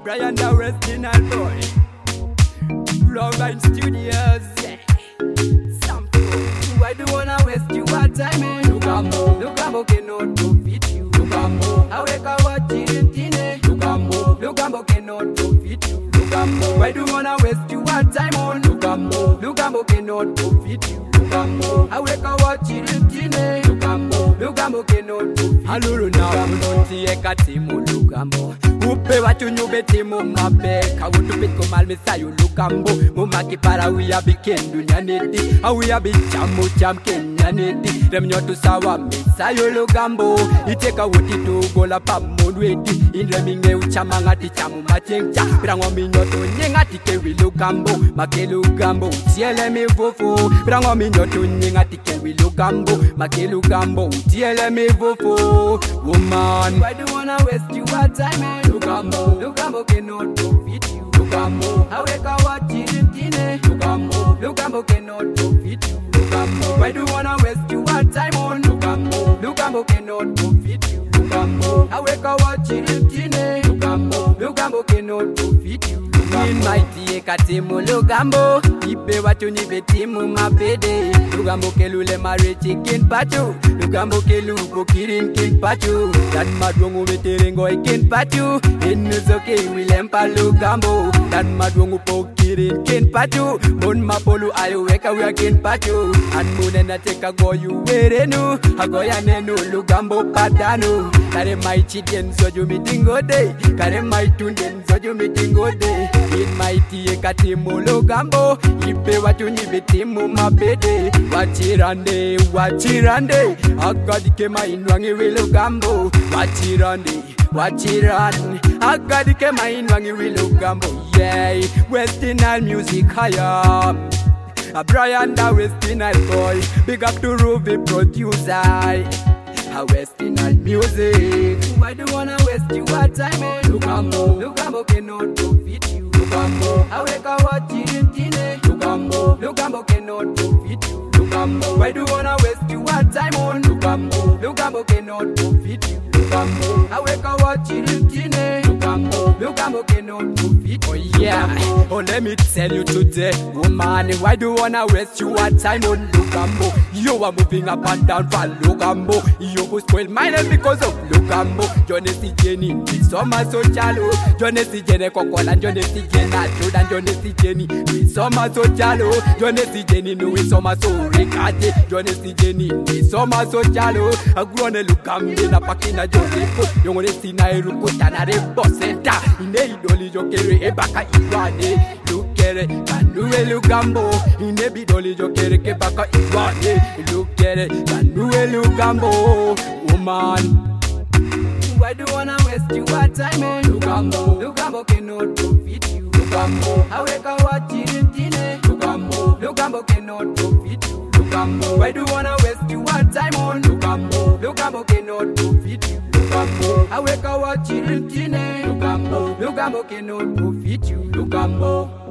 Brian the original boy. Robin Studios, yeah. Why do you wanna waste your time, eh? Lugambo cannot profit you. Lugambo, aweka wachirintine. Lugambo cannot profit you. Lugambo, why do you wanna waste your time on? Lugambo cannot profit you. Lugambo, aweka wachirintine. Lugambo cannot profit you. Aluru na mnonti ekatimu Lugambo. Upe watu nyube timu mabeka. Utupit kumal misayu Lugambo. Mumaki para uya bikin dunya neti. Auya bichamu cham Kenya neti. Remnyotu sawa misayu Lugambo. Iteka wuti tu gola pa mondweti. Inreminge uchamangati chamu machencha. Pirango minyoto nyengati kewi Lugambo. Make Lugambo utiele mivufu. Pirango minyoto nyengati kewi Lugambo. Make Lugambo utiele mivufu. Woman, why do you wanna waste your time, eh? Lugambo cannot profit you. Lugambo, aweka wachirintine. Lugambo cannot profit you. Lugambo, why do you wanna waste your time on? Lugambo cannot profit you. Lugambo, aweka wachirintine. Lugambo cannot profit you. In mighty ekatimu Lugambo, ipe watu nibe timu mabede. Lugambo kelule mare chicken pachu. Lugambo kelu kirin kin pachu. Dan madwongu veterengo ikin pachu. Inuzoke wilempa Lugambo. Dan madwongu kirin kin pachu. Mon mapolu ayo weka wea kin pachu. An munena teka goyu werenu. Agoya nenu Lugambo padanu. Kare mai chidien soju mitingo day. Kare mai tunden soju mitingo day. In mighty ekatimu Lugambo, ipe watu nibe timu mabede. Wachirande, agadike mainwangi we Lugambo. Wachiran, agadike mainwangi we Lugambo. Yeah, Westinal music higher. A Brian the Westinal boy, big up to Ruby producer. A Westinal music. Why do you wanna waste your time, eh? Lugambo cannot profit you. Lugambo, aweka wachirintine. Lugambo cannot profit you. Lugambo, why do you wanna waste your time on? Lugambo cannot profit you. Lugambo, aweka wachirintine. Lugambo cannot profit you. Oh yeah, oh let me tell you today, woman, why do you wanna waste your time on Lugambo? You are moving up and down for Lugambo. You go spoil my life because of Lugambo. Johnny C. Jenny, we summer so shallow. Johnny C. Jenny Cocola, Johnny C. Jenny Jordan, Johnny C. Jenny, we summer so shallow. Johnny C. Jenny, no we summer so regarded. Johnny C. Jenny, we summer so shallow. I grew on a Lugambo, na pakina Johnny. You want to see Nairu, Tanare, Bossenta. In a idoli, Jokere, Ebaka, Iwane. Lukere, Kanue Lugambo. In a bidoli, Jokere, Kebaka, Iwane. Lukere, Kanue Lugambo. Woman, why do you wanna waste your time, eh? Lugambo cannot profit you. Lugambo, aweka wachirintine. Lugambo cannot profit you. Lugambo, why do you wanna waste your time on? Lugambo cannot profit you. Lugambo, aweka wachirintine. Lugambo cannot profit you. Lugambo.